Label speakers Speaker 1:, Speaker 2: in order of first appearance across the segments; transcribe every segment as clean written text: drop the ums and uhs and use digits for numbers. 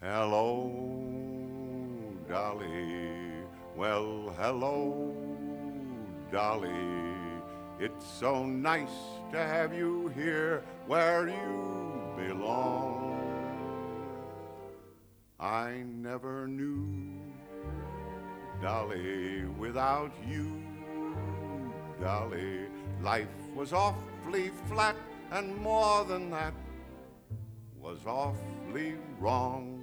Speaker 1: Hello, Dolly. Well, hello, Dolly. It's so nice to have you here where you belong. I never knew, Dolly, without you, Dolly, life was awfully flat, and more than that, was awfully wrong.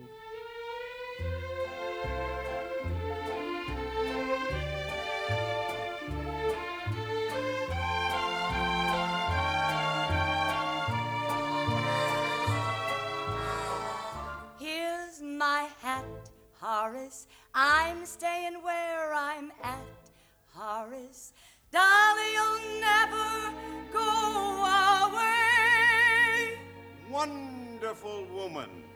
Speaker 2: Here's my hat, Horace. I'm staying where I'm at, Horace. Dolly, you'll never go away.
Speaker 1: Wonderful woman.